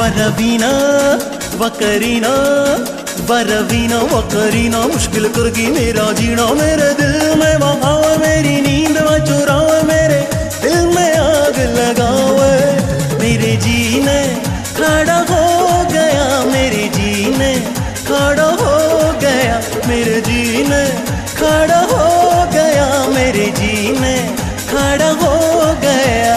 वरवीना वकरीना वरवीना वकरीना मुश्किल करगी मेरा जीना। मेरे दिल में बहावे मेरी नींद व चुरावे, मेरे दिल में आग लगावे। मेरे जीने खड़ा हो गया, मेरे जीने खड़ा हो गया, मेरे जीने खड़ा हो गया, मेरे जीने खड़ा हो गया।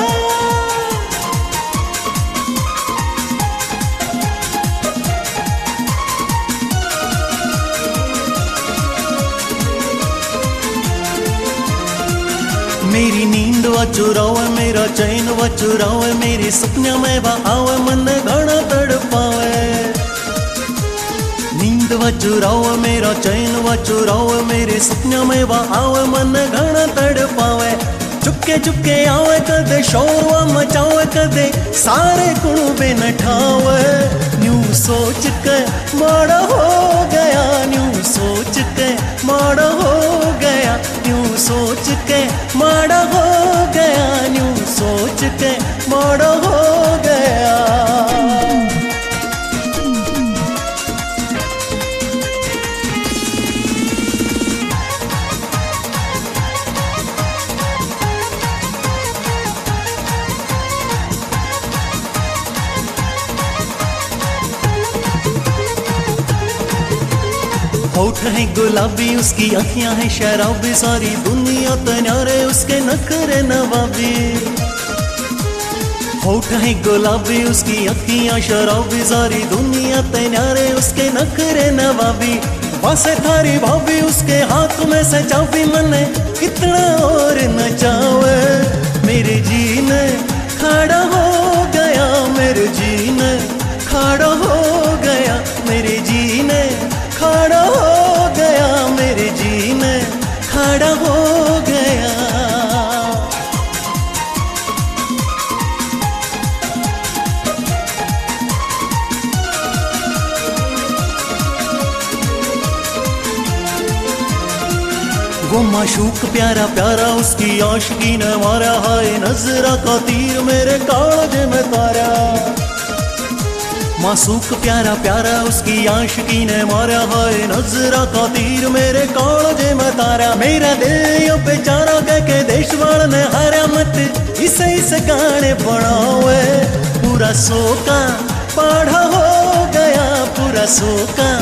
मेरी नींद व चुरावे, मेरा चैन व चुरावे, मेरे सपने में वह आवे, मन घना तड़पावे। नींद व चुरावे, मेरा चैन व चुरावे, मेरे सपने में वह आवे, मन घना तड़पावे। चुपके चुपके आवे, कदे शोर व मचावे, कदे सारे कुणबे नठावे। न्यू सोच के माड़ा हो गया, न्यू सोच के माड़ा हो गया, न्यू सोच के माड़ा हो गया, न्यू सोच के माड़ा हो गया। होठ है गुलाबी, उसकी आँखियाँ हैं शराबी, सारी दुनिया तन्यारे उसके नखरे नवाबी। होठ है गुलाबी, उसकी आँखियाँ शराबी, सारी दुनिया तन्यारे उसके नखरे नवाबी। बसे थारी भाभी, उसके हाथ में से चाबी, मने कितना और नचावे। मेरे जीने खड़ा हो गया, मेरे जीने खड़ा हो गया, मेरे जीने खड़ा हो गया, मेरे जीने खड़ा हो गया। वो माशूक प्यारा प्यारा, उसकी आशिकी ने मारा, हाय नजरा का तीर मेरे काळजे में तारा। मासूक प्यारा प्यारा, उसकी आशिकी ने मारा, हाय नजरा का तीर मेरे काळजे में तारा। मेरा दिल यो बेचारा कह के देश वाल ने हारा, मत इसे गाने बनावे। पूरा सोका पाढ़ा हो गया, पूरा सोका